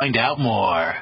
Find out more.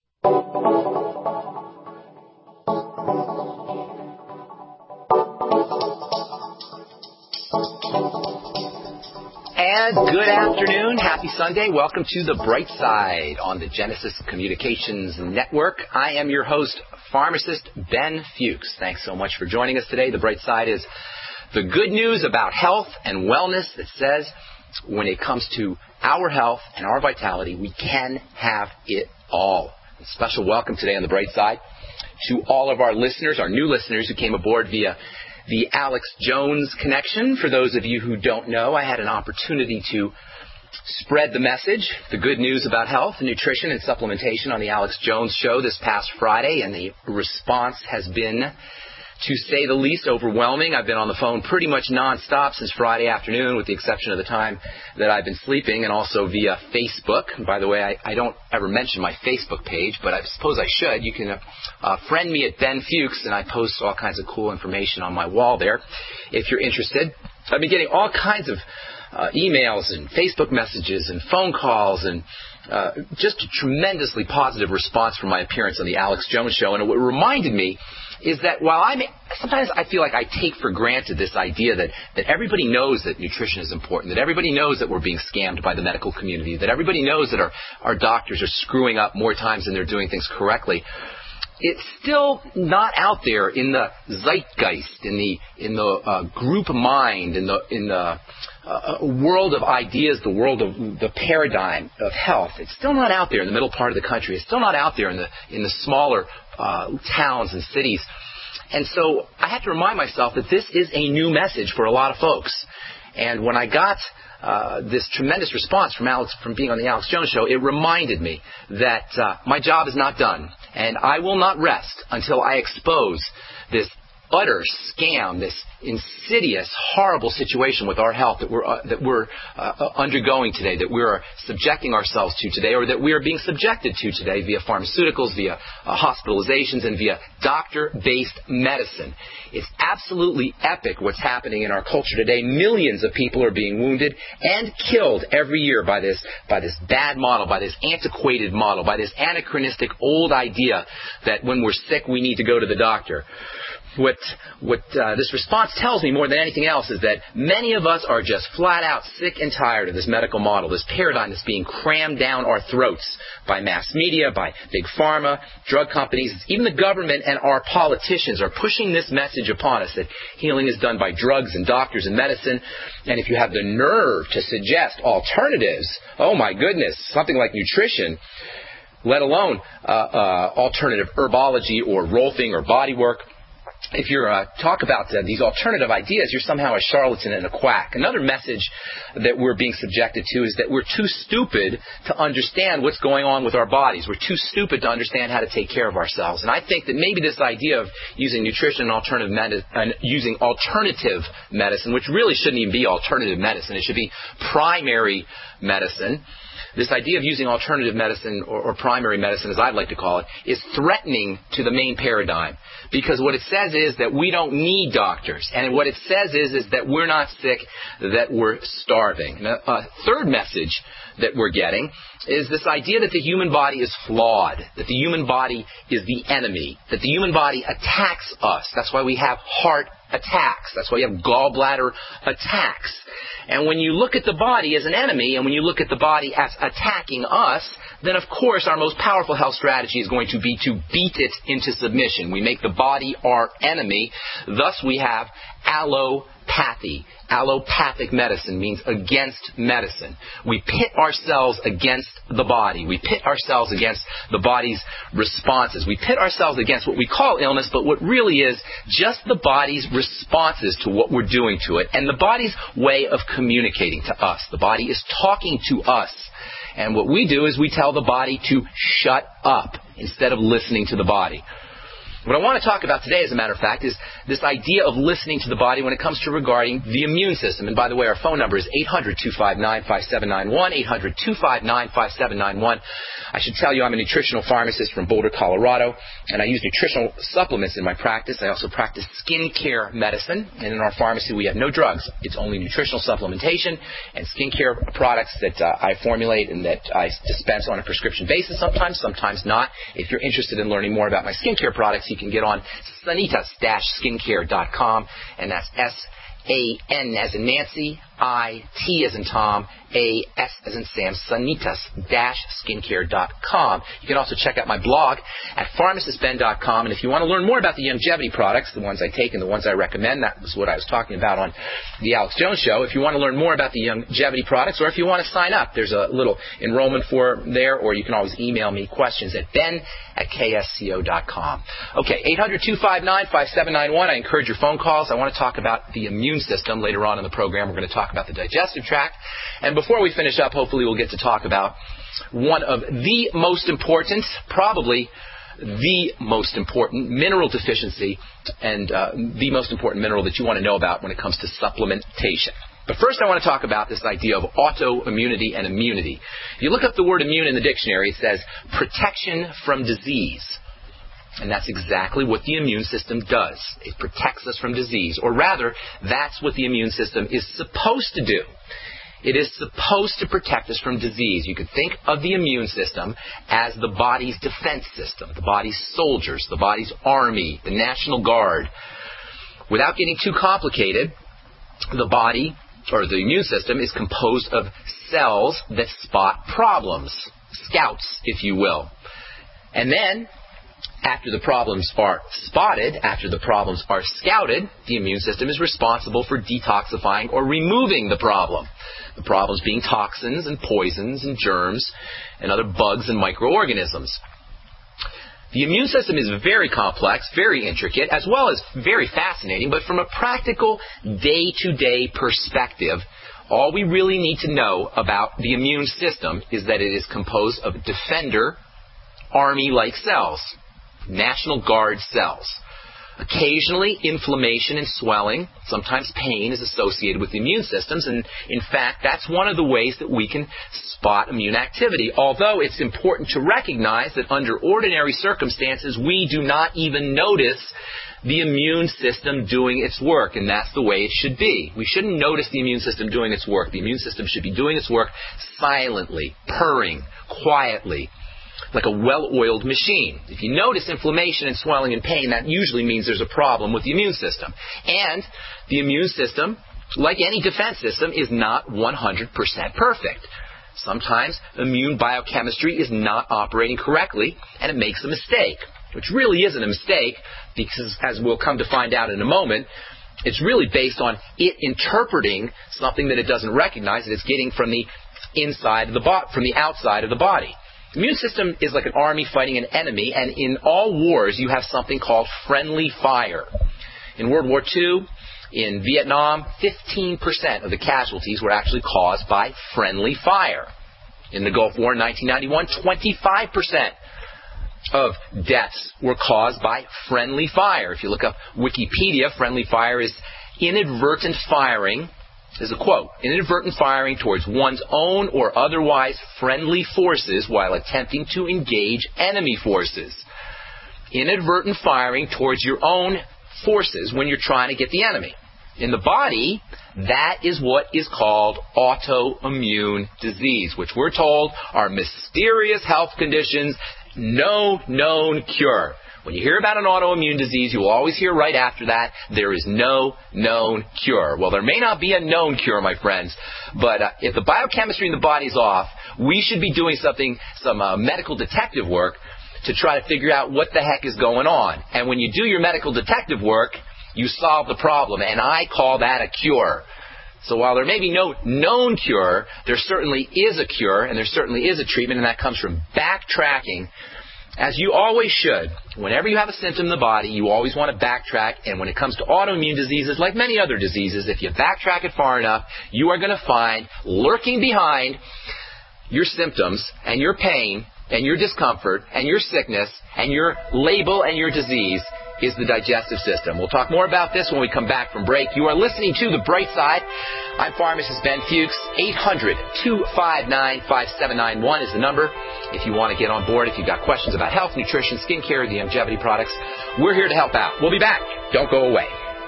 And good afternoon. Happy Sunday. Welcome to The Bright Side on the Genesis Communications Network. I am your host, pharmacist Ben Fuchs. Thanks so much for joining us today. The Bright Side is the good news about health and wellness that says when it comes to our health and our vitality, we can have it all. A special welcome today on The Bright Side to all of our listeners, our new listeners who came aboard via the Alex Jones connection. For those of you who don't know, I had an opportunity to spread the message, the good news about health, nutrition, and supplementation on the Alex Jones show this past Friday, and the response has been, to say the least, overwhelming. I've been on the phone pretty much nonstop since Friday afternoon, with the exception of the time that I've been sleeping, and also via Facebook. And by the way, I don't ever mention my Facebook page, but I suppose I should. You can friend me at Ben Fuchs, and I post all kinds of cool information on my wall there if you're interested. I've been getting all kinds of emails and Facebook messages and phone calls and just a tremendously positive response from my appearance on the Alex Jones show. And what reminded me is that while sometimes I feel like I take for granted this idea that everybody knows that nutrition is important, that everybody knows that we're being scammed by the medical community, that everybody knows that our doctors are screwing up more times than they're doing things correctly, it's still not out there in the zeitgeist, in the group mind, in the world of ideas, the world of the paradigm of health. It's still not out there in the middle part of the country. It's still not out there in the smaller towns and cities. And so I have to remind myself that this is a new message for a lot of folks. And when I got this tremendous response from being on the Alex Jones show, it reminded me that my job is not done, and I will not rest until I expose this utter scam, this insidious, horrible situation with our health that we're undergoing today, that we're subjecting ourselves to today, or that we are being subjected to today via pharmaceuticals, via hospitalizations, and via doctor-based medicine. It's absolutely epic what's happening in our culture today. Millions of people are being wounded and killed every year by this bad model, by this antiquated model, by this anachronistic old idea that when we're sick we need to go to the doctor. What this response tells me more than anything else is that many of us are just flat out sick and tired of this medical model, this paradigm that's being crammed down our throats by mass media, by big pharma, drug companies. Even the government and our politicians are pushing this message upon us that healing is done by drugs and doctors and medicine. And if you have the nerve to suggest alternatives, oh my goodness, something like nutrition, let alone alternative herbology or rolfing or body work, if you talk about these alternative ideas, you're somehow a charlatan and a quack. Another message that we're being subjected to is that we're too stupid to understand what's going on with our bodies. We're too stupid to understand how to take care of ourselves. And I think that maybe this idea of using nutrition and alternative medicine, which really shouldn't even be alternative medicine, it should be primary medicine. This idea of using alternative medicine or primary medicine, as I'd like to call it, is threatening to the main paradigm. Because what it says is that we don't need doctors. And what it says is that we're not sick, that we're starving. Now, a third message that we're getting is this idea that the human body is flawed, that the human body is the enemy, that the human body attacks us. That's why we have heart attacks. That's why you have gallbladder attacks. And when you look at the body as an enemy, and when you look at the body as attacking us, then of course our most powerful health strategy is going to be to beat it into submission. We make the body our enemy. Thus we have allopathy. Allopathic medicine means against medicine. We pit ourselves against the body. We pit ourselves against the body's responses. We pit ourselves against what we call illness, but what really is just the body's responses to what we're doing to it, and the body's way of communicating to us. The body is talking to us. And what we do is we tell the body to shut up instead of listening to the body. What I want to talk about today, as a matter of fact, is this idea of listening to the body when it comes to regarding the immune system. And by the way, our phone number is 800-259-5791, 800-259-5791. I should tell you I'm a nutritional pharmacist from Boulder, Colorado, and I use nutritional supplements in my practice. I also practice skincare medicine, and in our pharmacy we have no drugs. It's only nutritional supplementation and skincare products that I formulate and that I dispense on a prescription basis sometimes not. If you're interested in learning more about my skincare products, you can get on sanitas-skincare.com, and that's S-A-N as in Nancy, I-T as in Tom, A-S as in Sam, sanitas-skincare.com. You can also check out my blog at pharmacistben.com, and if you want to learn more about the longevity products, the ones I take and the ones I recommend, that was what I was talking about on the Alex Jones Show. If you want to learn more about the longevity products, or if you want to sign up, there's a little enrollment form there, or you can always email me questions at ben@ksco.com. Okay, 800-259-5791. I encourage your phone calls. I want to talk about the immune system later on in the program. We're going to talk about the digestive tract. And before we finish up, hopefully we'll get to talk about one of the most important, probably the most important mineral deficiency and the most important mineral that you want to know about when it comes to supplementation. But first I want to talk about this idea of autoimmunity and immunity. If you look up the word immune in the dictionary, it says protection from disease. And that's exactly what the immune system does. It protects us from disease. Or rather, that's what the immune system is supposed to do. It is supposed to protect us from disease. You could think of the immune system as the body's defense system, the body's soldiers, the body's army, the National Guard. Without getting too complicated, the body, or the immune system, is composed of cells that spot problems. Scouts, if you will. And then, after the problems are spotted, after the problems are scouted, the immune system is responsible for detoxifying or removing the problem. The problems being toxins and poisons and germs and other bugs and microorganisms. The immune system is very complex, very intricate, as well as very fascinating, but from a practical day-to-day perspective, all we really need to know about the immune system is that it is composed of defender, army-like cells. National Guard cells. Occasionally, inflammation and swelling, sometimes pain, is associated with the immune systems, and in fact, that's one of the ways that we can spot immune activity, although it's important to recognize that under ordinary circumstances, we do not even notice the immune system doing its work, and that's the way it should be. We shouldn't notice the immune system doing its work. The immune system should be doing its work silently, purring, quietly, like a well-oiled machine. If you notice inflammation and swelling and pain, that usually means there's a problem with the immune system. And the immune system, like any defense system, is not 100% perfect. Sometimes immune biochemistry is not operating correctly, and it makes a mistake, which really isn't a mistake, because as we'll come to find out in a moment, it's really based on it interpreting something that it doesn't recognize that it's getting from the inside of the from the outside of the body. The immune system is like an army fighting an enemy, and in all wars you have something called friendly fire. In World War II, in Vietnam, 15% of the casualties were actually caused by friendly fire. In the Gulf War in 1991, 25% of deaths were caused by friendly fire. If you look up Wikipedia, friendly fire is inadvertent firing. There's a quote, inadvertent firing towards one's own or otherwise friendly forces while attempting to engage enemy forces. Inadvertent firing towards your own forces when you're trying to get the enemy. In the body, that is what is called autoimmune disease, which we're told are mysterious health conditions, no known cure. When you hear about an autoimmune disease, you will always hear right after that, there is no known cure. Well, there may not be a known cure, my friends, but if the biochemistry in the body is off, we should be doing some medical detective work to try to figure out what the heck is going on. And when you do your medical detective work, you solve the problem, and I call that a cure. So while there may be no known cure, there certainly is a cure, and there certainly is a treatment, and that comes from backtracking. As you always should, whenever you have a symptom in the body, you always want to backtrack. And when it comes to autoimmune diseases, like many other diseases, if you backtrack it far enough, you are going to find lurking behind your symptoms and your pain and your discomfort and your sickness and your label and your disease is the digestive system. We'll talk more about this when we come back from break. You are listening to The Bright Side. I'm pharmacist Ben Fuchs. 800-259-5791 is the number. If you want to get on board, if you've got questions about health, nutrition, skincare, the longevity products, we're here to help out. We'll be back. Don't go away.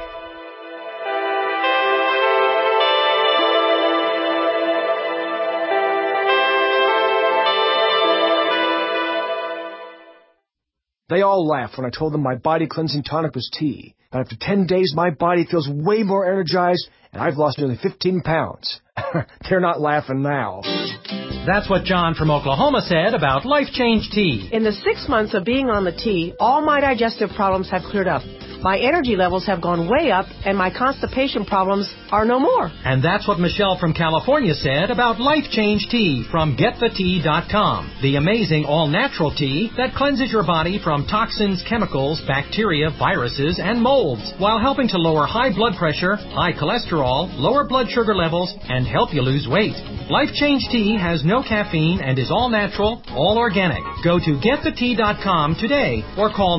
They all laughed when I told them my body cleansing tonic was tea. But after 10 days, my body feels way more energized, and I've lost nearly 15 pounds. They're not laughing now. That's what John from Oklahoma said about Life Change Tea. In the 6 months of being on the tea, all my digestive problems have cleared up. My energy levels have gone way up, and my constipation problems are no more. And that's what Michelle from California said about Life Change Tea from GetTheTea.com. The amazing all-natural tea that cleanses your body from toxins, chemicals, bacteria, viruses, and molds, while helping to lower high blood pressure, high cholesterol, lower blood sugar levels, and help you lose weight. Life Change Tea has no caffeine and is all natural, all organic. Go to GetTheTea.com today or call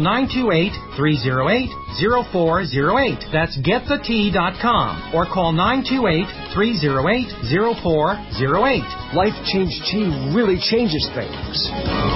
928-308-0408. That's GetTheTea.com or call 928-308-0408. Life Change Tea really changes things.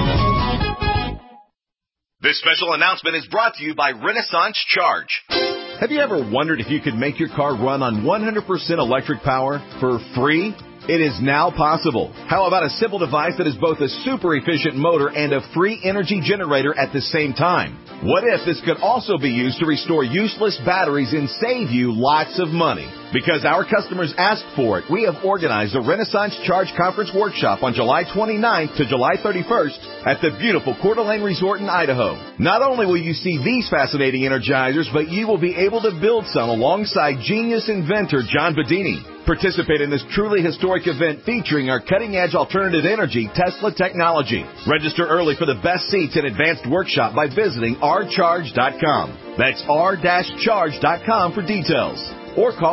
This special announcement is brought to you by Renaissance Charge. Have you ever wondered if you could make your car run on 100% electric power for free? It is now possible. How about a simple device that is both a super efficient motor and a free energy generator at the same time? What if this could also be used to restore useless batteries and save you lots of money? Because our customers asked for it, we have organized a Renaissance Charge Conference Workshop on July 29th to July 31st at the beautiful Coeur d'Alene Resort in Idaho. Not only will you see these fascinating energizers, but you will be able to build some alongside genius inventor John Bedini. Participate in this truly historic event featuring our cutting-edge alternative energy Tesla technology. Register early for the best seats and advanced workshop by visiting rcharge.com. That's r-charge.com for details. Or call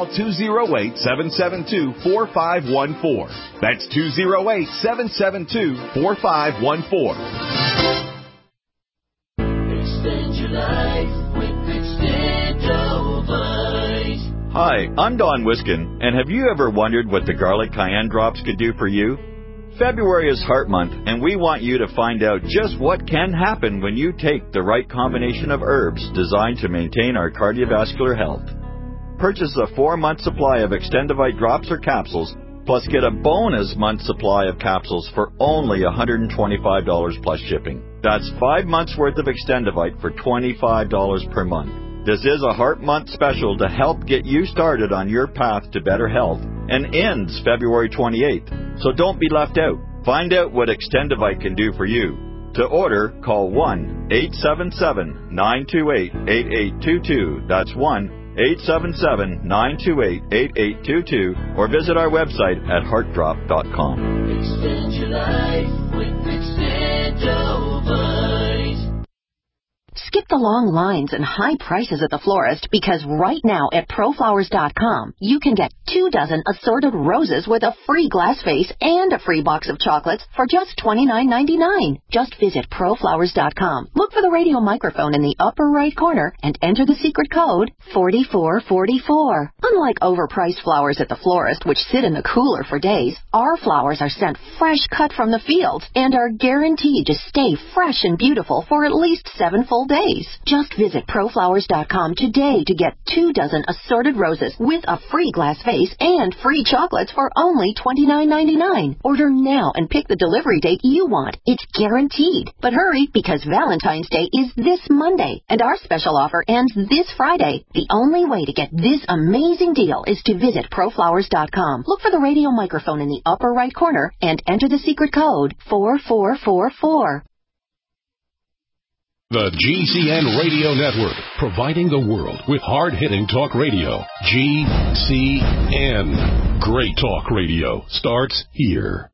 208-772-4514. That's 208-772-4514. Extend your life with Extendovite. Hi, I'm Don Wiskin, and have you ever wondered what the garlic cayenne drops could do for you? February is Heart Month, and we want you to find out just what can happen when you take the right combination of herbs designed to maintain our cardiovascular health. Purchase a 4-month supply of Extendovite drops or capsules, plus get a bonus month supply of capsules for only $125 plus shipping. That's 5 months worth of Extendovite for $25 per month. This is a Heart Month special to help get you started on your path to better health and ends February 28th. So don't be left out. Find out what Extendovite can do for you. To order, call 1-877-928-8822. That's 1-877-928-8822, or visit our website at heartdrop.com. Extend your life with Extendovite. Skip the long lines and high prices at the florist, because right now at ProFlowers.com, you can get 2 dozen assorted roses with a free glass vase and a free box of chocolates for just $29.99. Just visit ProFlowers.com. Look for the radio microphone in the upper right corner and enter the secret code 4444. Unlike overpriced flowers at the florist, which sit in the cooler for days, our flowers are sent fresh cut from the fields and are guaranteed to stay fresh and beautiful for at least 7 full days. Just visit ProFlowers.com today to get 2 dozen assorted roses with a free glass vase and free chocolates for only $29.99. Order now and pick the delivery date you want. It's guaranteed. But hurry, because Valentine's Day is this Monday, and our special offer ends this Friday. The only way to get this amazing deal is to visit ProFlowers.com. Look for the radio microphone in the upper right corner and enter the secret code 4444. The GCN Radio Network, providing the world with hard-hitting talk radio. GCN. Great talk radio starts here.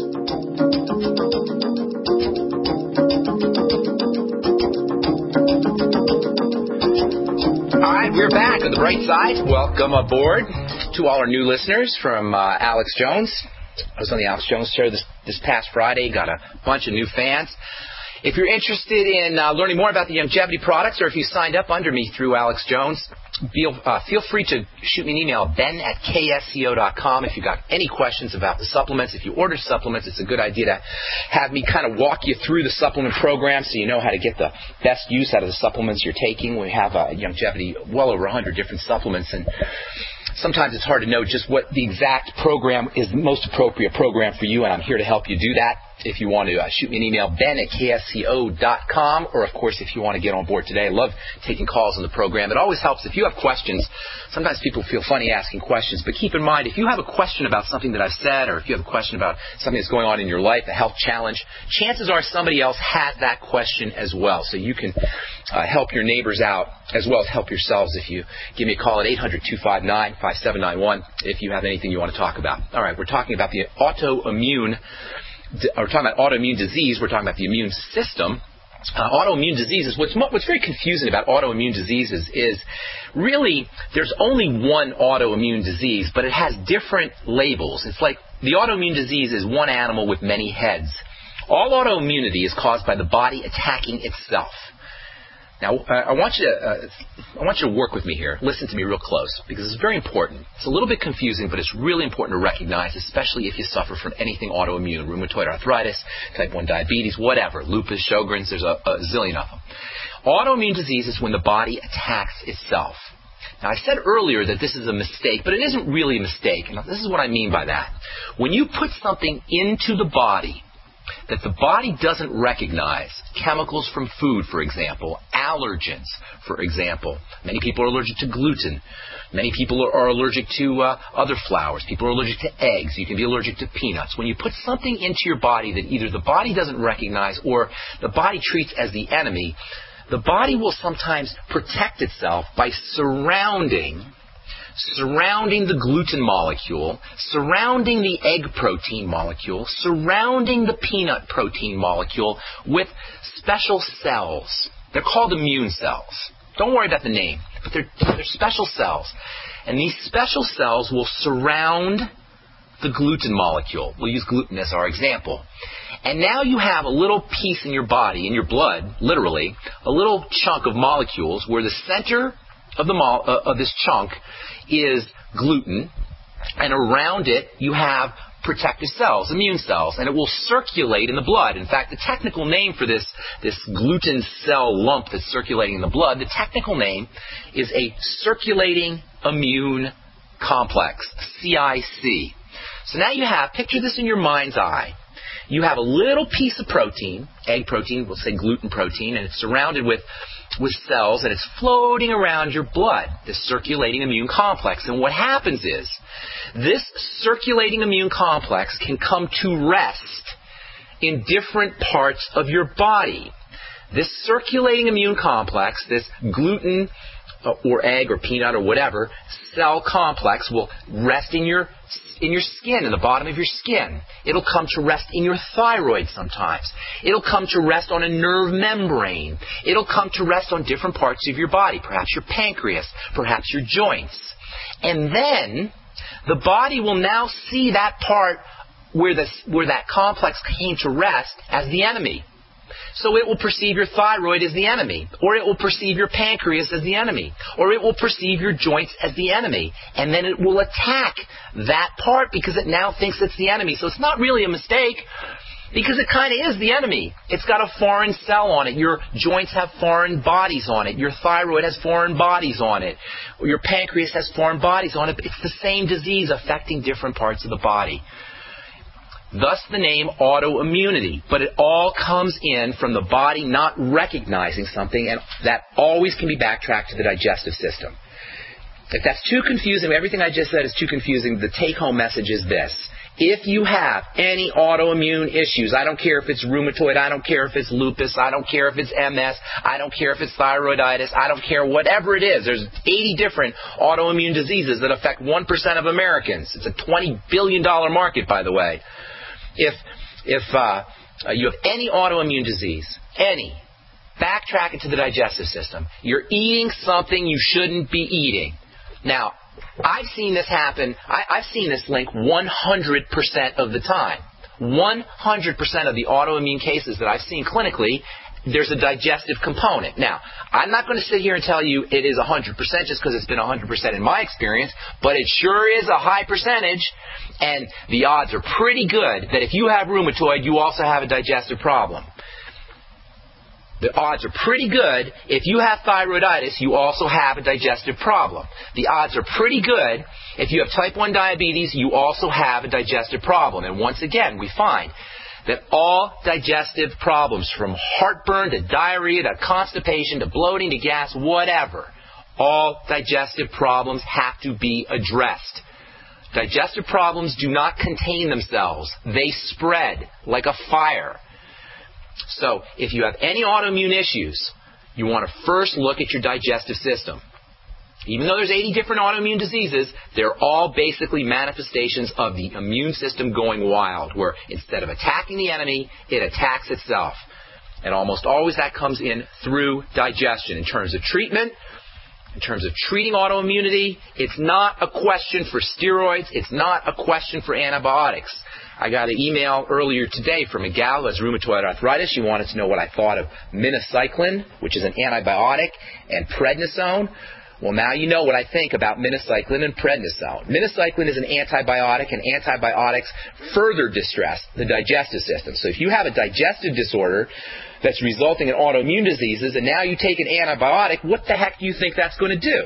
All right, we're back on the bright side. Welcome aboard to all our new listeners from Alex Jones. I was on the Alex Jones show this past Friday. Got a bunch of new fans. If you're interested in learning more about the Youngevity products, or if you signed up under me through Alex Jones, feel free to shoot me an email, ben@ksco.com. If you've got any questions about the supplements, if you order supplements, it's a good idea to have me kind of walk you through the supplement program so you know how to get the best use out of the supplements you're taking. We have Youngevity, well over 100 different supplements, and sometimes it's hard to know just what the exact program is the most appropriate program for you, and I'm here to help you do that. If you want to shoot me an email, ben@ksco.com, or, of course, if you want to get on board today. I love taking calls on the program. It always helps if you have questions. Sometimes people feel funny asking questions, but keep in mind, if you have a question about something that I've said, or if you have a question about something that's going on in your life, a health challenge, chances are somebody else has that question as well. So you can help your neighbors out as well as help yourselves if you give me a call at 800-259-5791 if you have anything you want to talk about. All right, we're talking about the autoimmune disease. We're talking about the immune system. Autoimmune diseases, what's very confusing about autoimmune diseases is really there's only one autoimmune disease, but it has different labels. It's like the autoimmune disease is one animal with many heads. All autoimmunity is caused by the body attacking itself. Now, I want you to work with me here. Listen to me real close, because it's very important. It's a little bit confusing, but it's really important to recognize, especially if you suffer from anything autoimmune, rheumatoid arthritis, type 1 diabetes, whatever, lupus, Sjogren's, there's a zillion of them. Autoimmune disease is when the body attacks itself. Now, I said earlier that this is a mistake, but it isn't really a mistake. Now, this is what I mean by that. When you put something into the body that the body doesn't recognize, chemicals from food, for example, allergens, for example. Many people are allergic to gluten. Many people are allergic to other flours. People are allergic to eggs. You can be allergic to peanuts. When you put something into your body that either the body doesn't recognize or the body treats as the enemy, the body will sometimes protect itself by surrounding the gluten molecule, surrounding the egg protein molecule, surrounding the peanut protein molecule with special cells. They're called immune cells. Don't worry about the name, but they're special cells. And these special cells will surround the gluten molecule. We'll use gluten as our example. And now you have a little piece in your body, in your blood, literally, a little chunk of molecules where the center of this chunk is gluten, and around it you have protective cells, immune cells, and it will circulate in the blood. In fact, the technical name for this gluten cell lump that's circulating in the blood, the technical name is a circulating immune complex, CIC. So now you have, picture this in your mind's eye. You have a little piece of protein, egg protein, we'll say gluten protein, and it's surrounded with cells, and it's floating around your blood, this circulating immune complex. And what happens is, this circulating immune complex can come to rest in different parts of your body. This circulating immune complex, this gluten or egg or peanut or whatever cell complex, will rest in your skin, in the bottom of your skin. It'll come to rest in your thyroid sometimes. It'll come to rest on a nerve membrane. It'll come to rest on different parts of your body, perhaps your pancreas, perhaps your joints. And then the body will now see that part where that complex came to rest as the enemy. So it will perceive your thyroid as the enemy, or it will perceive your pancreas as the enemy, or it will perceive your joints as the enemy, and then it will attack that part because it now thinks it's the enemy. So it's not really a mistake, because it kind of is the enemy. It's got a foreign cell on it. Your joints have foreign bodies on it. Your thyroid has foreign bodies on it. Or your pancreas has foreign bodies on it, but it's the same disease affecting different parts of the body. Thus the name autoimmunity. But it all comes in from the body not recognizing something, and that always can be backtracked to the digestive system. If that's too confusing, everything I just said is too confusing, the take-home message is this. If you have any autoimmune issues, I don't care if it's rheumatoid, I don't care if it's lupus, I don't care if it's MS, I don't care if it's thyroiditis, I don't care whatever it is. There's 80 different autoimmune diseases that affect 1% of Americans. It's a $20 billion market, by the way. If you have any autoimmune disease, backtrack it to the digestive system. You're eating something you shouldn't be eating. Now, I've seen this happen. I've seen this link 100% of the time. 100% of the autoimmune cases that I've seen clinically, there's a digestive component. Now, I'm not going to sit here and tell you it is 100% just because it's been 100% in my experience, but it sure is a high percentage, and the odds are pretty good that if you have rheumatoid, you also have a digestive problem. The odds are pretty good if you have thyroiditis, you also have a digestive problem. The odds are pretty good if you have type 1 diabetes, you also have a digestive problem. And once again, we find that all digestive problems, from heartburn to diarrhea to constipation to bloating to gas, whatever, all digestive problems have to be addressed. Digestive problems do not contain themselves. They spread like a fire. So if you have any autoimmune issues, you want to first look at your digestive system. Even though there's 80 different autoimmune diseases, they're all basically manifestations of the immune system going wild, where instead of attacking the enemy, it attacks itself. And almost always that comes in through digestion. In terms of treatment, in terms of treating autoimmunity, it's not a question for steroids. It's not a question for antibiotics. I got an email earlier today from a gal who has rheumatoid arthritis. She wanted to know what I thought of minocycline, which is an antibiotic, and prednisone. Well, now you know what I think about minocycline and prednisone. Minocycline is an antibiotic, and antibiotics further distress the digestive system. So if you have a digestive disorder that's resulting in autoimmune diseases, and now you take an antibiotic, what the heck do you think that's going to do?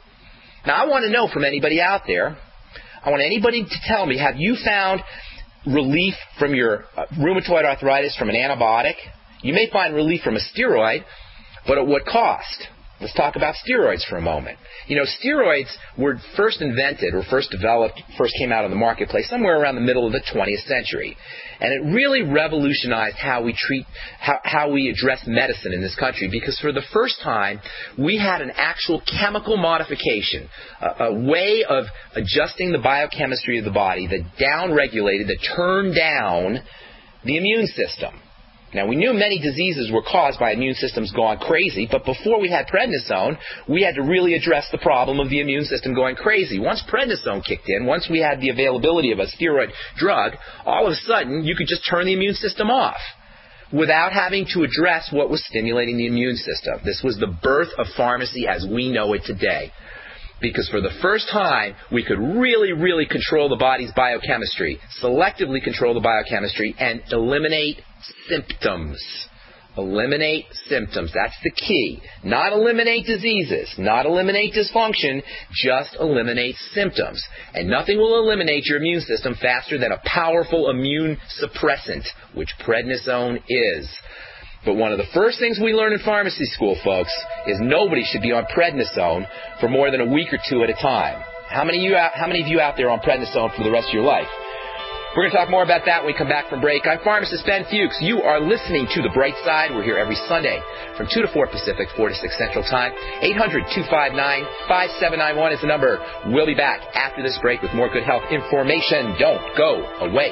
Now, I want to know from anybody out there, I want anybody to tell me, have you found relief from your rheumatoid arthritis from an antibiotic? You may find relief from a steroid, but at what cost? Let's talk about steroids for a moment. You know, steroids were first invented or first developed, first came out on the marketplace somewhere around the middle of the 20th century. And it really revolutionized how we treat, how we address medicine in this country, because for the first time, we had an actual chemical modification, a way of adjusting the biochemistry of the body that downregulated, that turned down the immune system. Now, we knew many diseases were caused by immune systems going crazy, but before we had prednisone, we had to really address the problem of the immune system going crazy. Once prednisone kicked in, once we had the availability of a steroid drug, all of a sudden, you could just turn the immune system off without having to address what was stimulating the immune system. This was the birth of pharmacy as we know it today. Because for the first time, we could really, really control the body's biochemistry, selectively control the biochemistry, and eliminate symptoms. Eliminate symptoms. That's the key. Not eliminate diseases, not eliminate dysfunction, just eliminate symptoms. And nothing will eliminate your immune system faster than a powerful immune suppressant, which prednisone is. But one of the first things we learn in pharmacy school, folks, is nobody should be on prednisone for more than a week or two at a time. How many of you out there on prednisone for the rest of your life? We're going to talk more about that when we come back from break. I'm pharmacist Ben Fuchs. You are listening to The Bright Side. We're here every Sunday from 2 to 4 Pacific, 4 to 6 Central Time. 800-259-5791 is the number. We'll be back after this break with more good health information. Don't go away.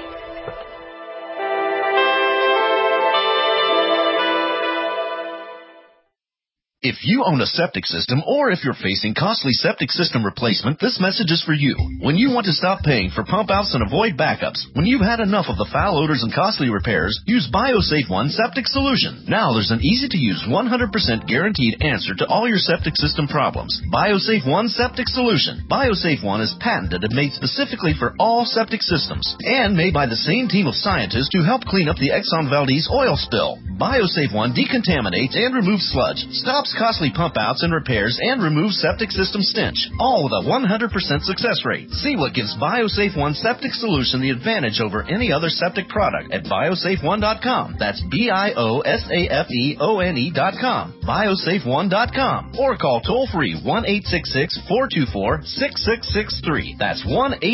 If you own a septic system, or if you're facing costly septic system replacement, this message is for you. When you want to stop paying for pump outs and avoid backups, when you've had enough of the foul odors and costly repairs, use BioSafe One Septic Solution. Now there's an easy-to-use 100% guaranteed answer to all your septic system problems. BioSafe One Septic Solution. BioSafe One is patented and made specifically for all septic systems, and made by the same team of scientists who helped clean up the Exxon Valdez oil spill. BioSafe One decontaminates and removes sludge, stops costly pump outs and repairs, and remove septic system stench, all with a 100% success rate. See what gives BioSafe One Septic Solution the advantage over any other septic product at biosafeone.com. That's BIOSAFEONE.com. biosafeone.com. Or call toll free 1-866-424-6663. That's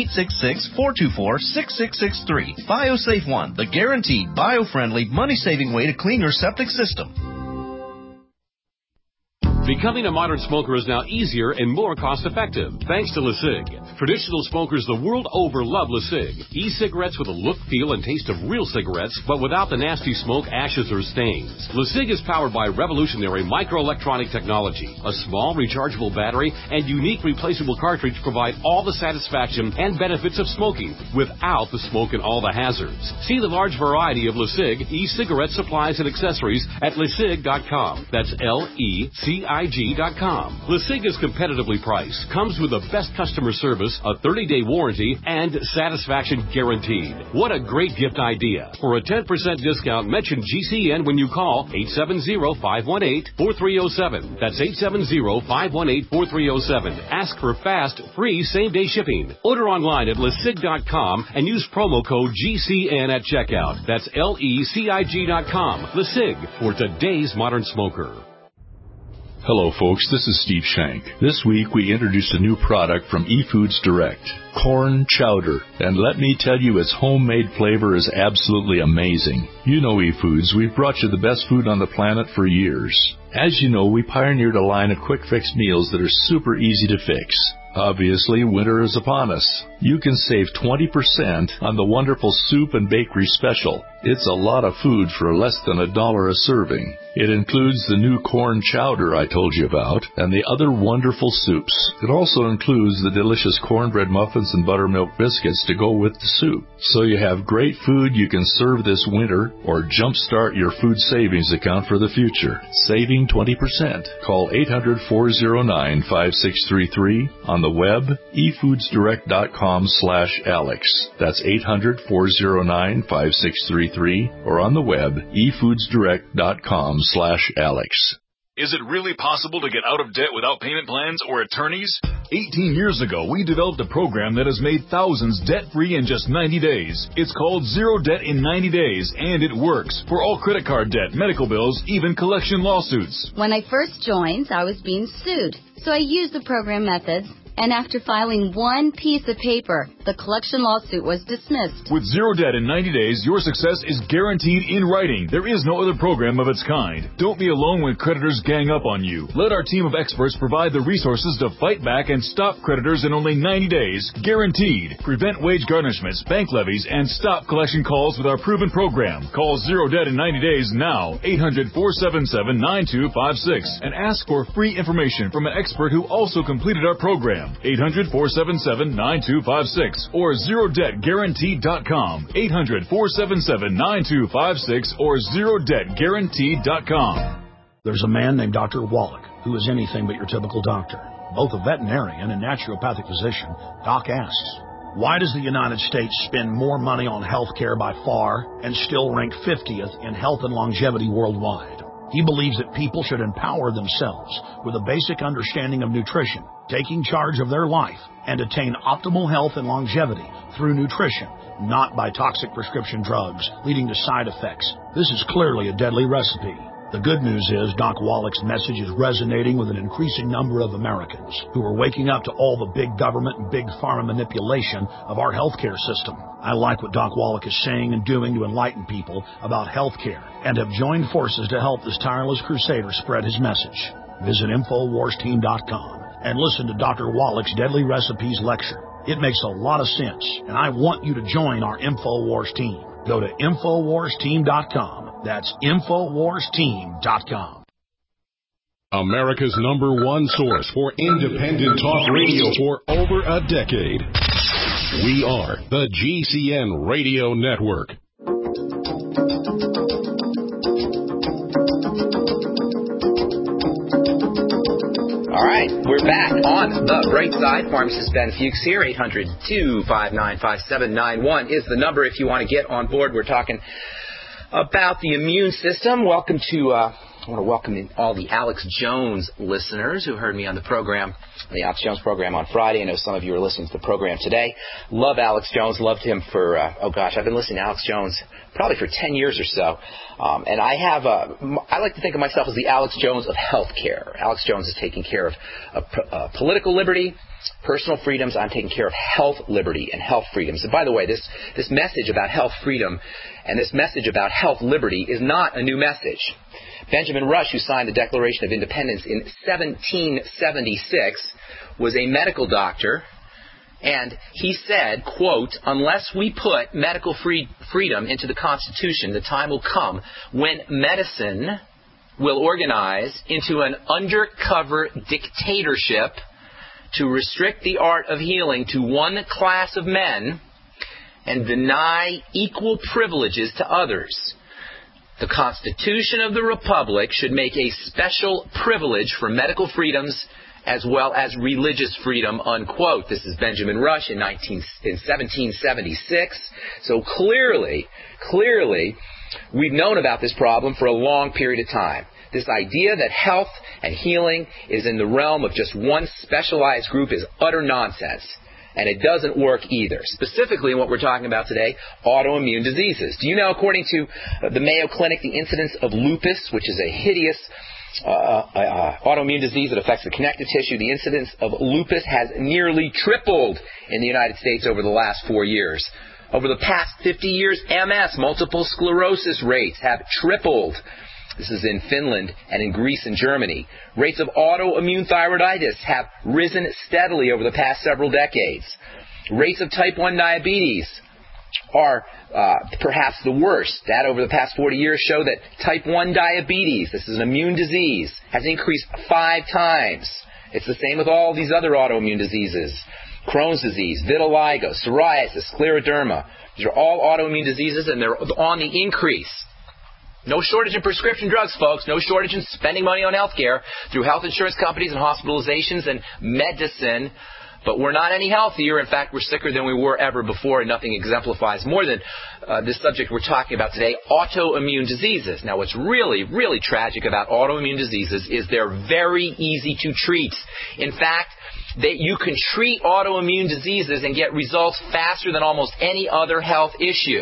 1-866-424-6663. BioSafe One, the guaranteed bio-friendly, money-saving way to clean your septic system. Becoming a modern smoker is now easier and more cost-effective, thanks to LeSig. Traditional smokers the world over love LeSig. E-cigarettes with a look, feel, and taste of real cigarettes, but without the nasty smoke, ashes, or stains. LeSig is powered by revolutionary microelectronic technology. A small rechargeable battery and unique replaceable cartridge provide all the satisfaction and benefits of smoking without the smoke and all the hazards. See the large variety of LeSig e-cigarette supplies and accessories at LeSig.com. That's LECIG.com. LeSig is competitively priced, comes with the best customer service, a 30-day warranty, and satisfaction guaranteed. What a great gift idea. For a 10% discount, mention GCN when you call 870-518-4307. That's 870-518-4307. Ask for fast, free, same-day shipping. Order online at LeSig.com and use promo code GCN at checkout. That's LECIG.com. LeSig, for today's modern smoker. Hello, folks. This is Steve Shank. This week, we introduced a new product from eFoods Direct, corn chowder. And let me tell you, its homemade flavor is absolutely amazing. You know eFoods. We've brought you the best food on the planet for years. As you know, we pioneered a line of quick-fix meals that are super easy to fix. Obviously, winter is upon us. You can save 20% on the wonderful soup and bakery special. It's a lot of food for less than $1 a serving. It includes the new corn chowder I told you about and the other wonderful soups. It also includes the delicious cornbread muffins and buttermilk biscuits to go with the soup. So you have great food you can serve this winter or jumpstart your food savings account for the future. Saving 20%. Call 800-409-5633 on the web, efoodsdirect.com/Alex. That's 800-409-5633 or on the web, efoodsdirect.com/Alex. Is it really possible to get out of debt without payment plans or attorneys? 18 years ago, we developed a program that has made thousands debt-free in just 90 days. It's called Zero Debt in 90 Days, and it works for all credit card debt, medical bills, even collection lawsuits. When I first joined, I was being sued, so I used the program methods. And after filing one piece of paper, the collection lawsuit was dismissed. With Zero Debt in 90 days, your success is guaranteed in writing. There is no other program of its kind. Don't be alone when creditors gang up on you. Let our team of experts provide the resources to fight back and stop creditors in only 90 days. Guaranteed. Prevent wage garnishments, bank levies, and stop collection calls with our proven program. Call Zero Debt in 90 days now. 800-477-9256. And ask for free information from an expert who also completed our program. 800-477-9256 or ZeroDebtGuaranteed.com. 800-477-9256 or ZeroDebtGuaranteed.com. There's a man named Dr. Wallach who is anything but your typical doctor. Both a veterinarian and naturopathic physician, Doc asks, why does the United States spend more money on health care by far and still rank 50th in health and longevity worldwide? He believes that people should empower themselves with a basic understanding of nutrition, taking charge of their life, and attain optimal health and longevity through nutrition, not by toxic prescription drugs leading to side effects. This is clearly a deadly recipe. The good news is Doc Wallach's message is resonating with an increasing number of Americans who are waking up to all the big government and big pharma manipulation of our healthcare system. I like what Doc Wallach is saying and doing to enlighten people about healthcare and have joined forces to help this tireless crusader spread his message. Visit InfoWarsTeam.com and listen to Dr. Wallach's Deadly Recipes lecture. It makes a lot of sense, and I want you to join our InfoWars team. Go to InfoWarsTeam.com. That's InfoWarsTeam.com. America's #1 source for independent talk radio for over a decade. We are the GCN Radio Network. All right, we're back on the bright side. Pharmacist Ben Fuchs here. 800-259-5791 is the number if you want to get on board. We're talking about the immune system. Welcome to, I want to welcome in all the Alex Jones listeners who heard me on the program, the Alex Jones program on Friday. I know some of you are listening to the program today. Love Alex Jones. Loved him for, I've been listening to Alex Jones probably for 10 years or so. And I like to think of myself as the Alex Jones of healthcare. Alex Jones is taking care of political liberty, personal freedoms. I'm taking care of health liberty and health freedoms. And by the way, this message about health freedom and this message about health liberty is not a new message. Benjamin Rush, who signed the Declaration of Independence in 1776, was a medical doctor, and he said, quote, "Unless we put medical freedom into the Constitution, the time will come when medicine will organize into an undercover dictatorship to restrict the art of healing to one class of men and deny equal privileges to others. The Constitution of the Republic should make a special privilege for medical freedoms as well as religious freedom," unquote. This is Benjamin Rush in 1776. So clearly, we've known about this problem for a long period of time. This idea that health and healing is in the realm of just one specialized group is utter nonsense. And it doesn't work either. Specifically, what we're talking about today, autoimmune diseases. Do you know, according to the Mayo Clinic, the incidence of lupus, which is a hideous autoimmune disease that affects the connective tissue, the incidence of lupus has nearly tripled in the United States over the last 4 years. Over the past 50 years, MS, multiple sclerosis rates have tripled. This is in Finland and in Greece and Germany. Rates of autoimmune thyroiditis have risen steadily over the past several decades. Rates of type 1 diabetes are perhaps the worst. That over the past 40 years show that type 1 diabetes, this is an immune disease, has increased 5 times. It's the same with all these other autoimmune diseases. Crohn's disease, vitiligo, psoriasis, scleroderma. These are all autoimmune diseases, and they're on the increase. No shortage in prescription drugs, folks. No shortage in spending money on health care through health insurance companies and hospitalizations and medicine. But we're not any healthier. In fact, we're sicker than we were ever before, and nothing exemplifies more than this subject we're talking about today, autoimmune diseases. Now, what's really, really tragic about autoimmune diseases is they're very easy to treat. In fact, you can treat autoimmune diseases and get results faster than almost any other health issue.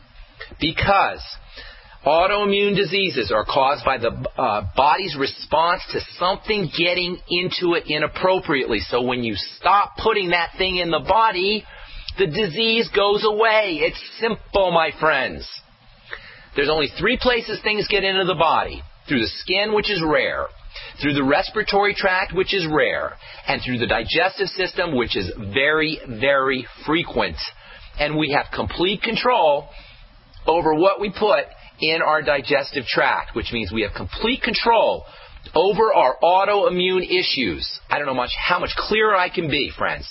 Because autoimmune diseases are caused by the body's response to something getting into it inappropriately. So when you stop putting that thing in the body, the disease goes away. It's simple, my friends. There's only 3 places things get into the body. Through the skin, which is rare. Through the respiratory tract, which is rare. And through the digestive system, which is very, very frequent. And we have complete control over what we put in our digestive tract, which means we have complete control over our autoimmune issues. I don't know how much clearer I can be, friends.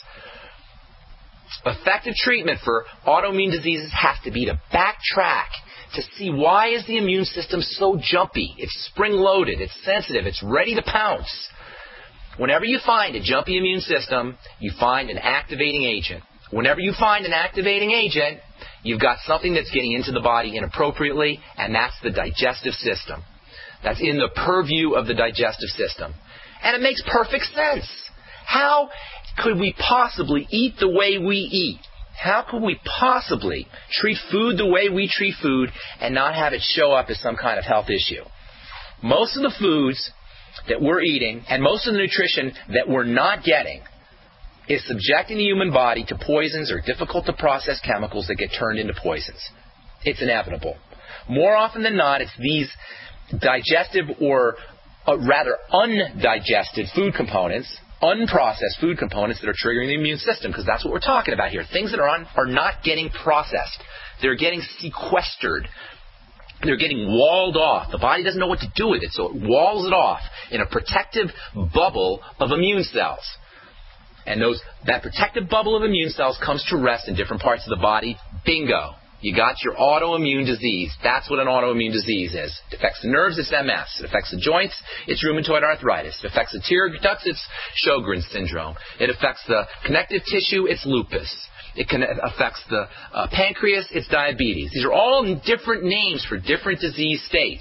Effective treatment for autoimmune diseases has to be to backtrack to see why is the immune system so jumpy. It's spring-loaded, it's sensitive, it's ready to pounce. Whenever you find a jumpy immune system, you find an activating agent. Whenever you find an activating agent, you've got something that's getting into the body inappropriately, and that's the digestive system. That's in the purview of the digestive system. And it makes perfect sense. How could we possibly eat the way we eat? How could we possibly treat food the way we treat food and not have it show up as some kind of health issue? Most of the foods that we're eating and most of the nutrition that we're not getting is subjecting the human body to poisons or difficult to process chemicals that get turned into poisons. It's inevitable. More often than not, it's these digestive or rather undigested food components, unprocessed food components that are triggering the immune system, because that's what we're talking about here. Things that are not getting processed. They're getting sequestered. They're getting walled off. The body doesn't know what to do with it, so it walls it off in a protective bubble of immune cells. And that protective bubble of immune cells comes to rest in different parts of the body. Bingo. You got your autoimmune disease. That's what an autoimmune disease is. It affects the nerves, it's MS. It affects the joints, it's rheumatoid arthritis. It affects the tear ducts, it's Sjogren's syndrome. It affects the connective tissue, it's lupus. It affects the pancreas, it's diabetes. These are all different names for different disease states.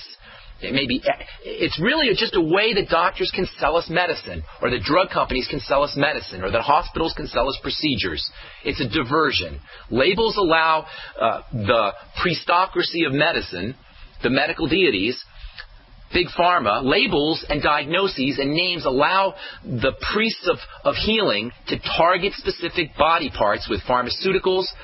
It's really just a way that doctors can sell us medicine, or that drug companies can sell us medicine, or that hospitals can sell us procedures. It's a diversion. Labels allow the priestocracy of medicine, the medical deities, big pharma, labels and diagnoses and names allow the priests of healing to target specific body parts with pharmaceuticals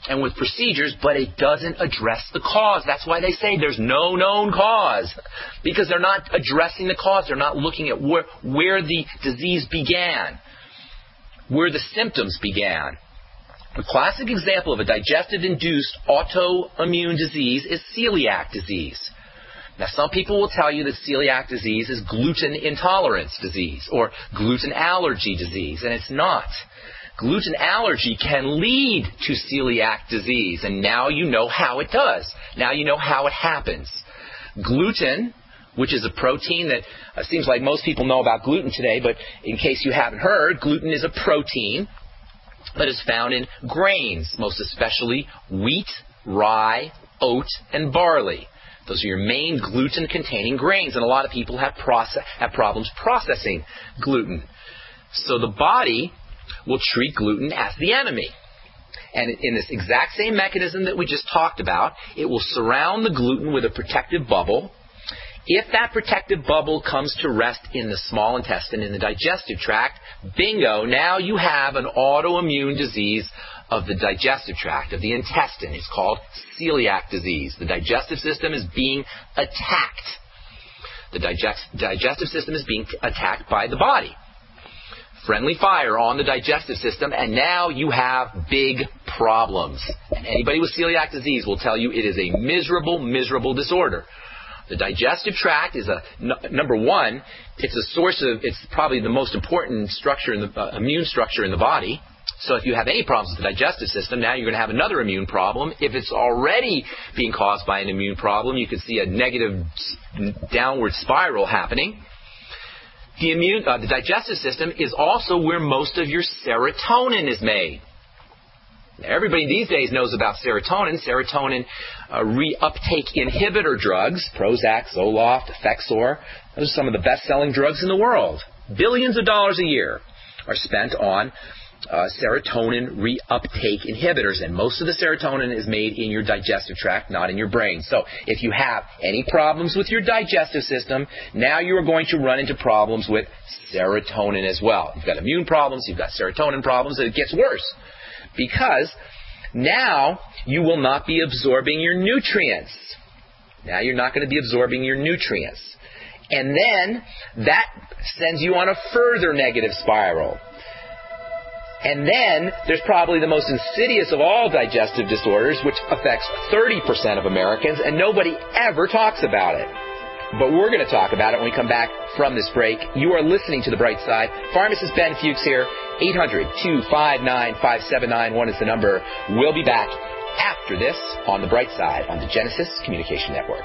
and with procedures, but it doesn't address the cause. That's why they say there's no known cause, because they're not addressing the cause. They're not looking at where the disease began, where the symptoms began. A classic example of a digestive-induced autoimmune disease is celiac disease. Now, some people will tell you that celiac disease is gluten intolerance disease or gluten allergy disease, and it's not. Gluten allergy can lead to celiac disease, and now you know how it does. Now you know how it happens. Gluten, which is a protein that seems like most people know about gluten today, but in case you haven't heard, gluten is a protein that is found in grains, most especially wheat, rye, oat, and barley. Those are your main gluten-containing grains, and a lot of people have problems processing gluten. So the body will treat gluten as the enemy. And in this exact same mechanism that we just talked about, it will surround the gluten with a protective bubble. If that protective bubble comes to rest in the small intestine, in the digestive tract, bingo, now you have an autoimmune disease of the digestive tract, of the intestine. It's called celiac disease. The digestive system is being attacked. The digestive system is being attacked by the body. Friendly fire on the digestive system, and now you have big problems. And anybody with celiac disease will tell you it is a miserable, miserable disorder. The digestive tract is number one, it's probably the most important structure in the immune structure in the body. So if you have any problems with the digestive system, now you're going to have another immune problem. If it's already being caused by an immune problem, you can see a negative downward spiral happening. The digestive system is also where most of your serotonin is made. Everybody these days knows about serotonin. Serotonin reuptake inhibitor drugs, Prozac, Zoloft, Effexor. Those are some of the best-selling drugs in the world. Billions of dollars a year are spent on serotonin reuptake inhibitors, and most of the serotonin is made in your digestive tract, not in your brain. So if you have any problems with your digestive system, now you are going to run into problems with serotonin as well. You've got immune problems, you've got serotonin problems, and it gets worse, because now you will not be absorbing your nutrients. Now you're not going to be absorbing your nutrients. And then that sends you on a further negative spiral. And then there's probably the most insidious of all digestive disorders, which affects 30% of Americans, and nobody ever talks about it. But we're going to talk about it when we come back from this break. You are listening to The Bright Side. Pharmacist Ben Fuchs here. 800-259-5791 is the number. We'll be back after this on The Bright Side on the Genesis Communication Network.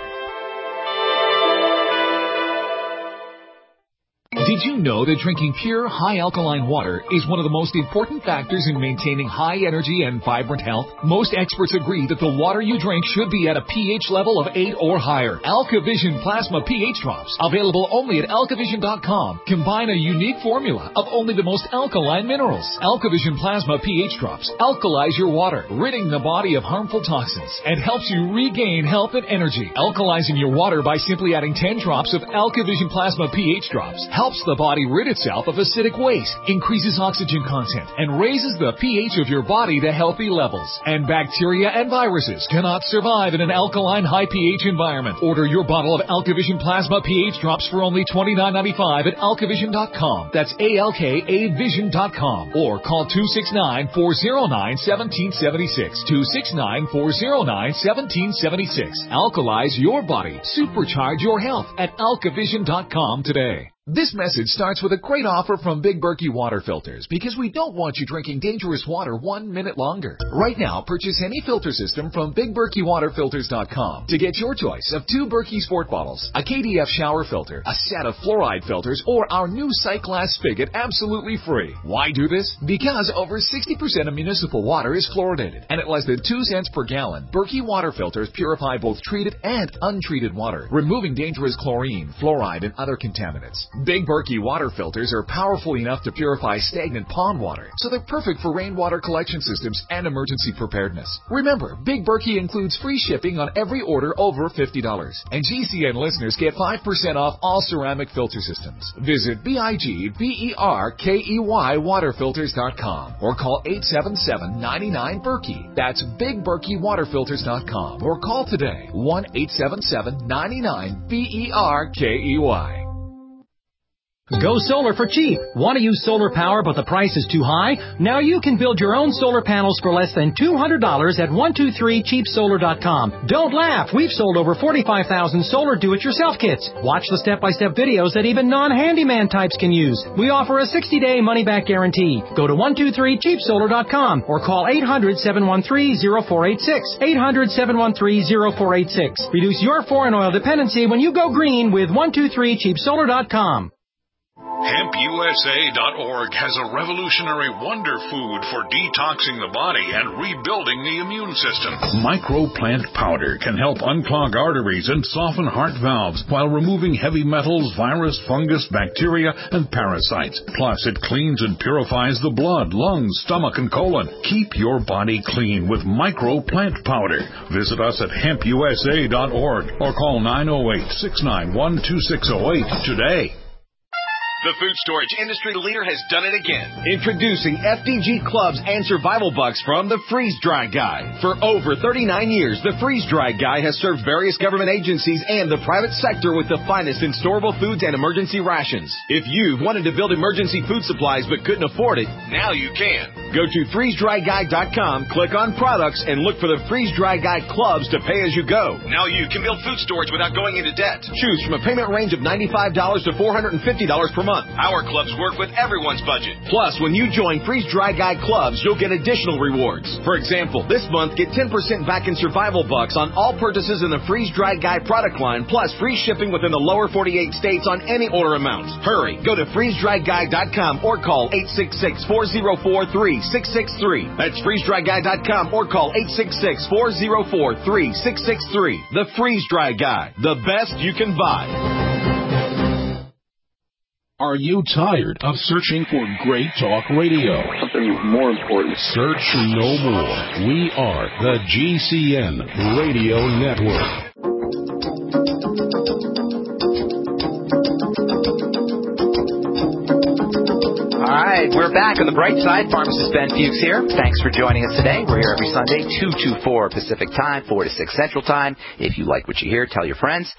Did you know that drinking pure, high-alkaline water is one of the most important factors in maintaining high energy and vibrant health? Most experts agree that the water you drink should be at a pH level of 8 or higher. AlkaVision Plasma pH Drops, available only at alkavision.com, combine a unique formula of only the most alkaline minerals. AlkaVision Plasma pH Drops alkalize your water, ridding the body of harmful toxins, and helps you regain health and energy. Alkalizing your water by simply adding 10 drops of AlkaVision Plasma pH Drops helps the body rid itself of acidic waste, increases oxygen content, and raises the pH of your body to healthy levels. And bacteria and viruses cannot survive in an alkaline high pH environment. Order your bottle of AlkaVision Plasma pH Drops for only $29.95 at alkavision.com. That's ALKAvision.com. Or call 269-409-1776. 269-409-1776. Alkalize your body. Supercharge your health at alkavision.com today. This message starts with a great offer from Big Berkey Water Filters, because we don't want you drinking dangerous water 1 minute longer. Right now, purchase any filter system from BigBerkeyWaterFilters.com to get your choice of 2 Berkey Sport bottles, a KDF shower filter, a set of fluoride filters, or our new Sight Glass spigot absolutely free. Why do this? Because over 60% of municipal water is fluoridated, and at less than 2 cents per gallon, Berkey Water Filters purify both treated and untreated water, removing dangerous chlorine, fluoride, and other contaminants. Big Berkey water filters are powerful enough to purify stagnant pond water, so they're perfect for rainwater collection systems and emergency preparedness. Remember, Big Berkey includes free shipping on every order over $50. And GCN listeners get 5% off all ceramic filter systems. Visit BigBerkeyWaterFilters.com or call 877-99-BERKEY. That's BigBerkeyWaterFilters.com or call today 1-877-99-BERKEY. Go solar for cheap. Want to use solar power but the price is too high? Now you can build your own solar panels for less than $200 at 123cheapsolar.com. Don't laugh. We've sold over 45,000 solar do-it-yourself kits. Watch the step-by-step videos that even non-handyman types can use. We offer a 60-day money-back guarantee. Go to 123cheapsolar.com or call 800-713-0486. 800-713-0486. Reduce your foreign oil dependency when you go green with 123cheapsolar.com. HempUSA.org has a revolutionary wonder food for detoxing the body and rebuilding the immune system. Microplant powder can help unclog arteries and soften heart valves while removing heavy metals, virus, fungus, bacteria, and parasites. Plus, it cleans and purifies the blood, lungs, stomach, and colon. Keep your body clean with Microplant powder. Visit us at HempUSA.org or call 908-691-2608 today. The food storage industry leader has done it again. Introducing FDG Clubs and Survival Bucks from the Freeze Dry Guy. For over 39 years, the Freeze Dry Guy has served various government agencies and the private sector with the finest in storable foods and emergency rations. If you've wanted to build emergency food supplies but couldn't afford it, now you can. Go to freezedryguy.com, click on products, and look for the Freeze Dry Guy Clubs to pay as you go. Now you can build food storage without going into debt. Choose from a payment range of $95 to $450 per month. Our clubs work with everyone's budget. Plus, when you join Freeze Dry Guy Clubs, you'll get additional rewards. For example, this month, get 10% back in Survival Bucks on all purchases in the Freeze Dry Guy product line, plus free shipping within the lower 48 states on any order amount. Hurry, go to freezedryguy.com or call 866-404-3663. That's freezedryguy.com or call 866-404-3663. The Freeze Dry Guy, the best you can buy. Are you tired of searching for great talk radio? Something more important. Search no more. We are the GCN Radio Network. All right, we're back on the bright side. Pharmacist Ben Fuchs here. Thanks for joining us today. We're here every Sunday, 2 to 4 Pacific Time, 4 to 6 Central Time. If you like what you hear, tell your friends.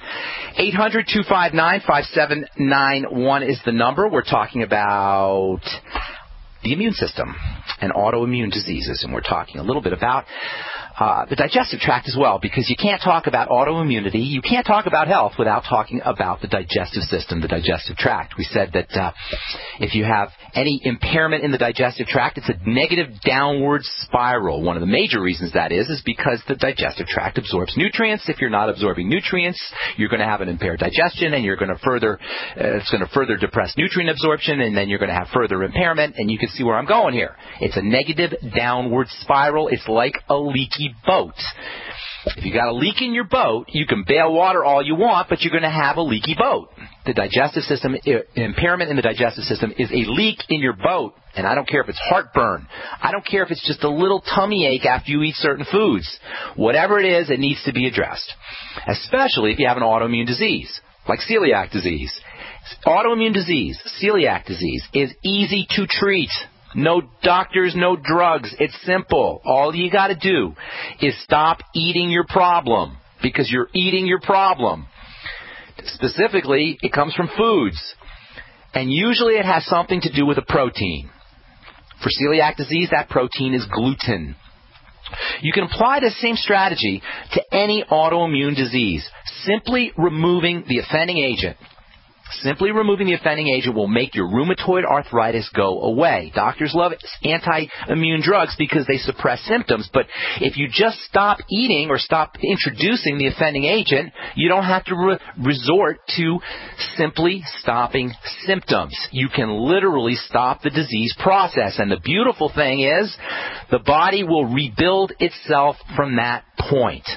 800-259-5791 is the number. We're talking about the immune system and autoimmune diseases, and we're talking a little bit about the digestive tract as well, because you can't talk about autoimmunity, you can't talk about health without talking about the digestive system, the digestive tract. We said that if you have any impairment in the digestive tract, it's a negative downward spiral. One of the major reasons that is because the digestive tract absorbs nutrients. If you're not absorbing nutrients, you're going to have an impaired digestion, and you're going to it's going to further depress nutrient absorption, and then you're going to have further impairment, and you can see where I'm going here. It's a negative downward spiral. It's like a leaky boat. If you got a leak in your boat, you can bail water all you want, but you're going to have a leaky boat. The digestive system, impairment in the digestive system is a leak in your boat. And I don't care if it's heartburn. I don't care if it's just a little tummy ache after you eat certain foods. Whatever it is, it needs to be addressed. Especially if you have an autoimmune disease, like celiac disease. Autoimmune disease, celiac disease, is easy to treat. No doctors, no drugs. It's simple. All you got to do is stop eating your problem, because you're eating your problem. Specifically, it comes from foods, and usually it has something to do with a protein. For celiac disease, that protein is gluten. You can apply the same strategy to any autoimmune disease. Simply removing the offending agent. Simply removing the offending agent will make your rheumatoid arthritis go away. Doctors love anti-immune drugs because they suppress symptoms, but if you just stop eating or stop introducing the offending agent, you don't have to resort to simply stopping symptoms. You can literally stop the disease process, and the beautiful thing is the body will rebuild itself from that point.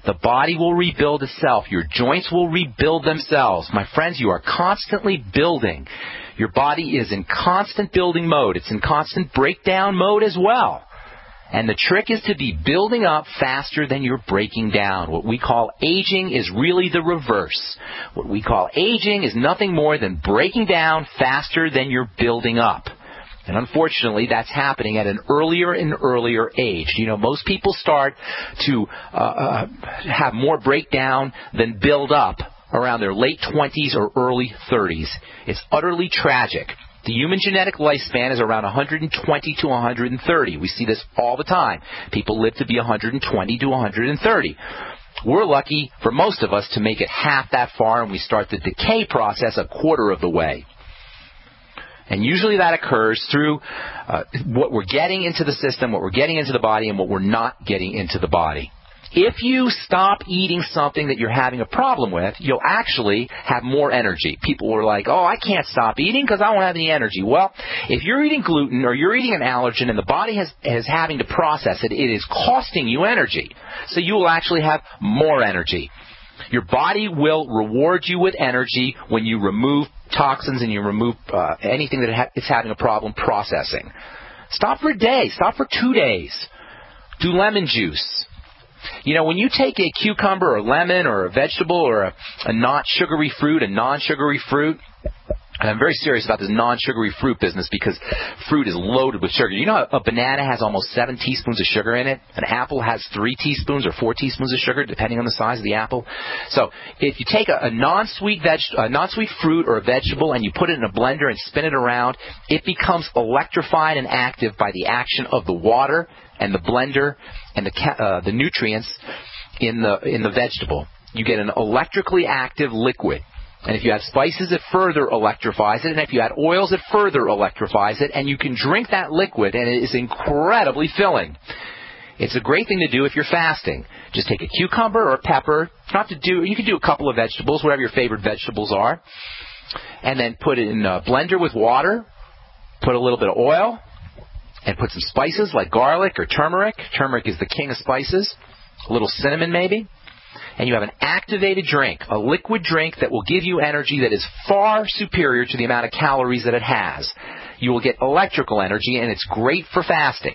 The body will rebuild itself. Your joints will rebuild themselves. My friends, you are constantly building. Your body is in constant building mode. It's in constant breakdown mode as well. And the trick is to be building up faster than you're breaking down. What we call aging is really the reverse. What we call aging is nothing more than breaking down faster than you're building up. And unfortunately, that's happening at an earlier and earlier age. You know, most people start to have more breakdown than build up around their late 20s or early 30s. It's utterly tragic. The human genetic lifespan is around 120 to 130. We see this all the time. People live to be 120 to 130. We're lucky, for most of us, to make it half that far, and we start the decay process a quarter of the way. And usually that occurs through what we're getting into the system, what we're getting into the body, and what we're not getting into the body. If you stop eating something that you're having a problem with, you'll actually have more energy. People are like, oh, I can't stop eating because I don't have any energy. Well, if you're eating gluten or you're eating an allergen and the body is having to process it, it is costing you energy. So you will actually have more energy. Your body will reward you with energy when you remove toxins and you remove anything that it's having a problem processing. Stop for a day. Stop for 2 days. Do lemon juice. You know, when you take a cucumber or lemon or a vegetable or a not sugary fruit, and I'm very serious about this non-sugary fruit business because fruit is loaded with sugar. You know a banana has almost 7 teaspoons of sugar in it? An apple has 3 teaspoons or 4 teaspoons of sugar, depending on the size of the apple. So if you take a non-sweet fruit or a vegetable and you put it in a blender and spin it around, it becomes electrified and active by the action of the water and the blender and the nutrients in the vegetable. You get an electrically active liquid. And if you add spices, it further electrifies it. And if you add oils, it further electrifies it. And you can drink that liquid, and it is incredibly filling. It's a great thing to do if you're fasting. Just take a cucumber or a pepper. You can do a couple of vegetables, whatever your favorite vegetables are. And then put it in a blender with water. Put a little bit of oil. And put some spices like garlic or turmeric. Turmeric is the king of spices. A little cinnamon maybe. And you have an activated drink, a liquid drink that will give you energy that is far superior to the amount of calories that it has. You will get electrical energy, and it's great for fasting.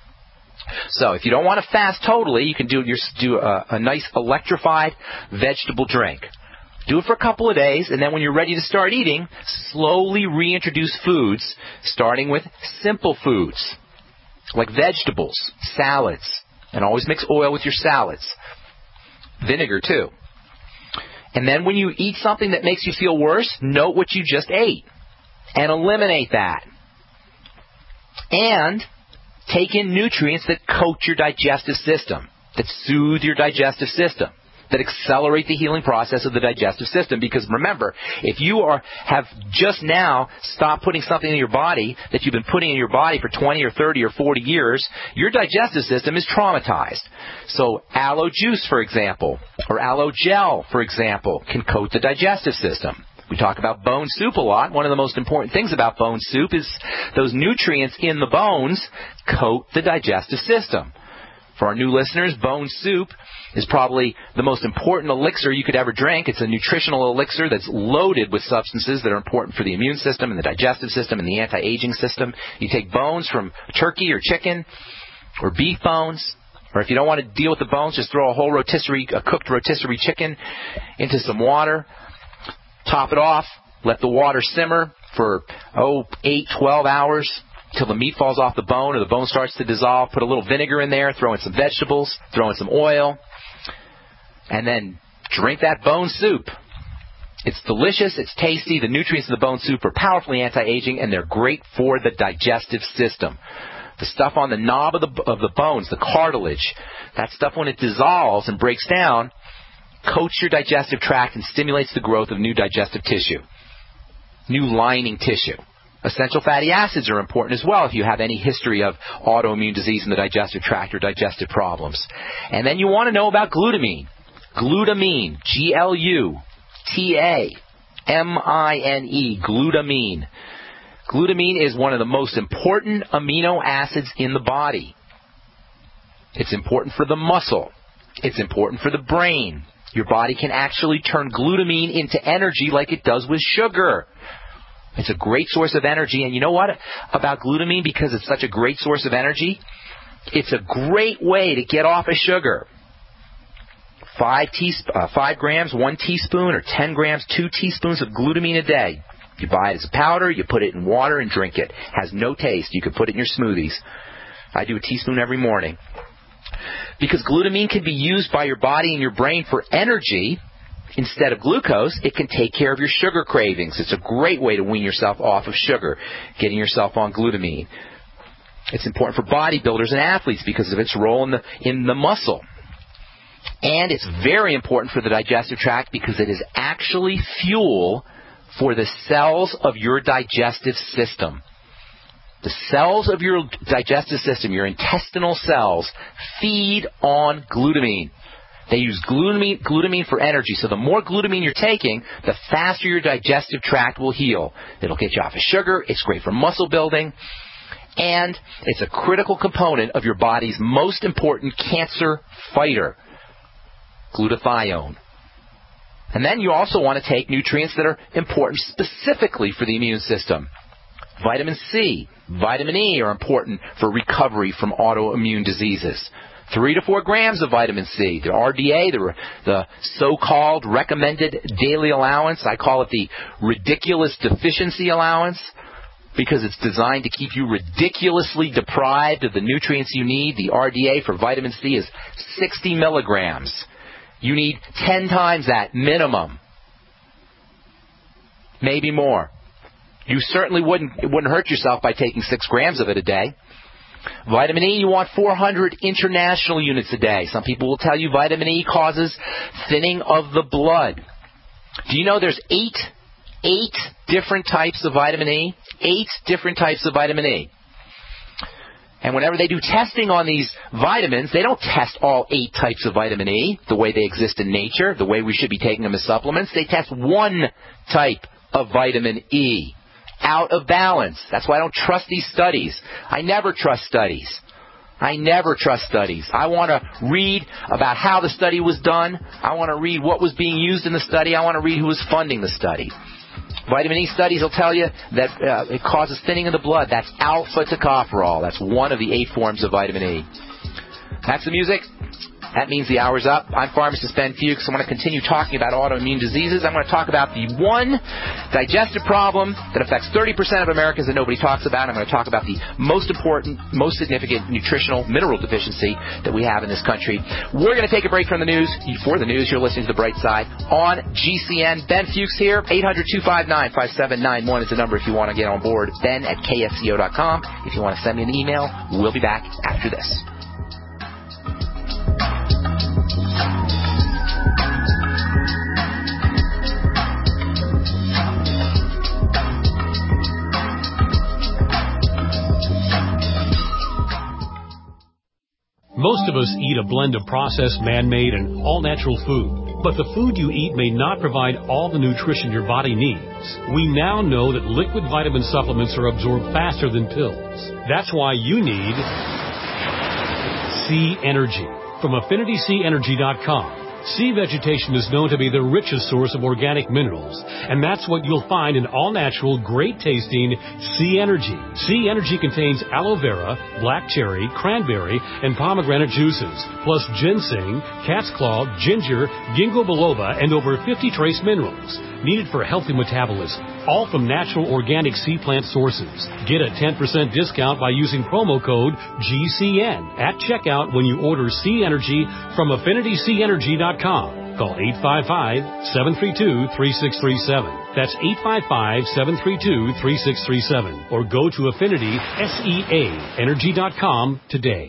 So if you don't want to fast totally, you can do a nice electrified vegetable drink. Do it for a couple of days, and then when you're ready to start eating, slowly reintroduce foods, starting with simple foods, like vegetables, salads, and always mix oil with your salads. Vinegar, too. And then when you eat something that makes you feel worse, note what you just ate and eliminate that. And take in nutrients that coat your digestive system, that soothe your digestive system, that accelerate the healing process of the digestive system. Because remember, if you have just now stopped putting something in your body that you've been putting in your body for 20 or 30 or 40 years, your digestive system is traumatized. So aloe juice, for example, or aloe gel, for example, can coat the digestive system. We talk about bone soup a lot. One of the most important things about bone soup is those nutrients in the bones coat the digestive system. For our new listeners, bone soup is probably the most important elixir you could ever drink. It's a nutritional elixir that's loaded with substances that are important for the immune system and the digestive system and the anti-aging system. You take bones from turkey or chicken or beef bones, or if you don't want to deal with the bones, just throw a cooked rotisserie chicken into some water, top it off, let the water simmer for 8, 12 hours. Till the meat falls off the bone or the bone starts to dissolve. Put a little vinegar in there, throw in some vegetables, throw in some oil, and then drink that bone soup. It's delicious, it's tasty, the nutrients in the bone soup are powerfully anti-aging, and they're great for the digestive system. The stuff on the knob of the bones, the cartilage, that stuff when it dissolves and breaks down, coats your digestive tract and stimulates the growth of new digestive tissue, new lining tissue. Essential fatty acids are important as well if you have any history of autoimmune disease in the digestive tract or digestive problems. And then you want to know about glutamine. Glutamine, G-L-U-T-A-M-I-N-E, glutamine. Glutamine is one of the most important amino acids in the body. It's important for the muscle. It's important for the brain. Your body can actually turn glutamine into energy like it does with sugar. It's a great source of energy. And you know what about glutamine? Because it's such a great source of energy, it's a great way to get off of sugar. 5 grams, 1 teaspoon, or 10 grams, 2 teaspoons of glutamine a day. You buy it as a powder, you put it in water and drink it. Has no taste. You could put it in your smoothies. I do a teaspoon every morning. Because glutamine can be used by your body and your brain for energy instead of glucose, it can take care of your sugar cravings. It's a great way to wean yourself off of sugar, getting yourself on glutamine. It's important for bodybuilders and athletes because of its role in the muscle. And it's very important for the digestive tract because it is actually fuel for the cells of your digestive system. The cells of your digestive system, your intestinal cells, feed on glutamine. They use glutamine for energy. So the more glutamine you're taking, the faster your digestive tract will heal. It'll get you off of sugar. It's great for muscle building. And it's a critical component of your body's most important cancer fighter, glutathione. And then you also want to take nutrients that are important specifically for the immune system. Vitamin C, vitamin E are important for recovery from autoimmune diseases. 3 to 4 grams of vitamin C. The RDA, the so-called recommended daily allowance, I call it the ridiculous deficiency allowance because it's designed to keep you ridiculously deprived of the nutrients you need. The RDA for vitamin C is 60 milligrams. You need 10 times that minimum. Maybe more. You certainly wouldn't hurt yourself by taking 6 grams of it a day. Vitamin E, you want 400 international units a day. Some people will tell you vitamin E causes thinning of the blood. Do you know there's 8 different types of vitamin E? 8 different types of vitamin E. And whenever they do testing on these vitamins, they don't test all 8 types of vitamin E the way they exist in nature, the way we should be taking them as supplements. They test one type of vitamin E. Out of balance. That's why I don't trust these studies. I never trust studies. I want to read about how the study was done. I want to read what was being used in the study. I want to read who was funding the study. Vitamin E studies will tell you that it causes thinning of the blood. That's alpha tocopherol. That's one of the 8 forms of vitamin E. That's the music. That means the hour's up. I'm pharmacist Ben Fuchs. I want to continue talking about autoimmune diseases. I'm going to talk about the one digestive problem that affects 30% of Americans that nobody talks about. I'm going to talk about the most important, most significant nutritional mineral deficiency that we have in this country. We're going to take a break from the news. For the news, you're listening to The Bright Side on GCN. Ben Fuchs here. 800-259-5791 is the number if you want to get on board. Ben at KFCO.com. If you want to send me an email, we'll be back after this. Most of us eat a blend of processed, man-made, and all-natural food. But the food you eat may not provide all the nutrition your body needs. We now know that liquid vitamin supplements are absorbed faster than pills. That's why you need Sea Energy from AffinitySeaEnergy.com. Sea vegetation is known to be the richest source of organic minerals, and that's what you'll find in all-natural, great-tasting Sea Energy. Sea Energy contains aloe vera, black cherry, cranberry, and pomegranate juices, plus ginseng, cat's claw, ginger, ginkgo biloba, and over 50 trace minerals needed for healthy metabolism, all from natural organic sea plant sources. Get a 10% discount by using promo code GCN at checkout when you order Sea Energy from AffinitySeaEnergy.com. Call 855-732-3637. That's 855-732-3637. Or go to AffinitySeaEnergy.com today.